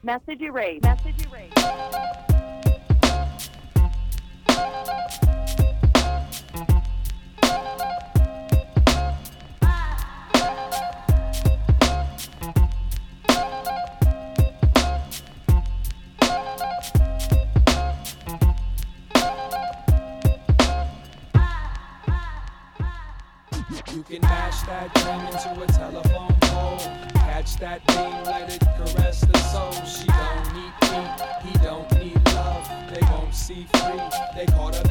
Message erased. Message erased. You can mash that dream into a telephone pole. Catch that beam, let it caress the soul. She don't need heat, he don't need love. They won't see free, they caught up